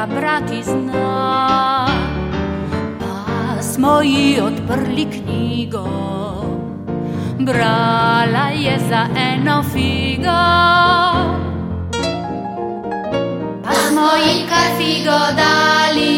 tega brati zna. Pa smo ji odprli knjigo, brala je za eno figo. Pa smo ji kar figo dali,